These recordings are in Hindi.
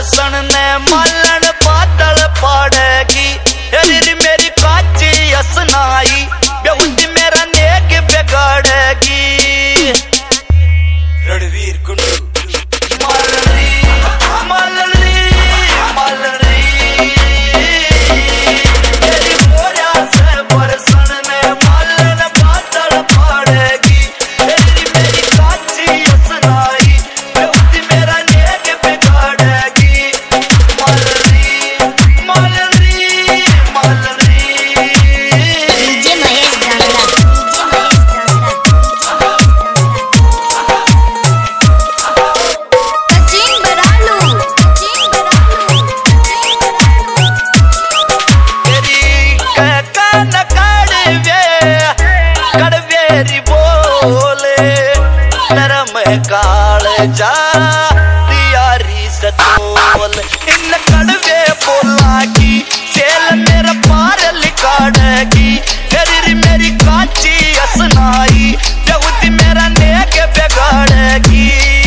बरसन ने मालन बादल पाड़ेगी। तेरी मेरी काची असनाई बेहुदी मेरा नेक बिगाड़ेगी। रणवीर कुंडू काल जा तियारी सतोल इन कड़वे बोला की सेल मेरा पार लिकाड़ेगी। तेरी मेरी काची असनाई बेहुदी मेरा नेक बिगाड़ेगी।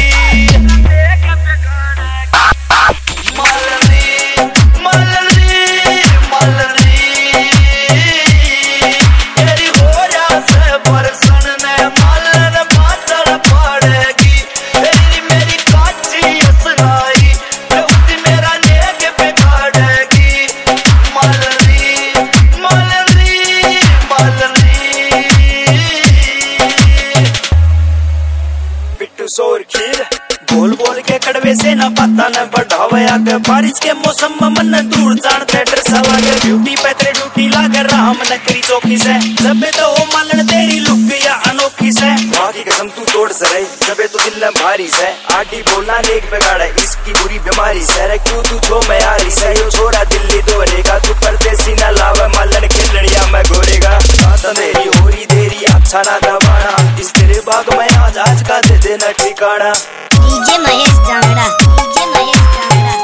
सोर खीर बोल बोल के कड़वे से ना पता न बढ़ावे आगे बारिश के मौसम में मन दूर जान थिएटर सवा के ड्यूटी पे तेरे ड्यूटी लागे राम नकरी चौकी से सबे तो ओ मालन तेरी लुक या अनोखी से बाकी कसम तू तोड़ सरे सबे तो दिल में भारी से आटी बोलना नेक बिगाड़ा इसकी बुरी बीमारी से रे क्यों तू छो मैं यारी से यो छोरा दिल्ली दोरेगा तू परदेसी ना लावे मालन खेलड़िया में गोरेगा बात मेरी होरी देरी अच्छा ना दबाना इस तेरे बाग में आज का दे देना ठिकाना। DJ Mahesh Jangra, DJ Mahesh Jangra,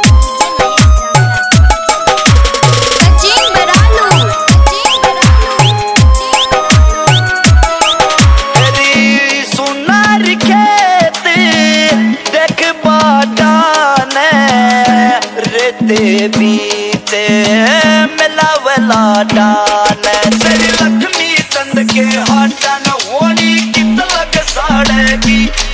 Sachin Baralu, Sachin Baralu. तेरी सुनार खेत देख बादाने रेते बीते मिलावला डाने तेरी लक्ष्मी चंद के हाथन होनी कित लग साड़ेगी।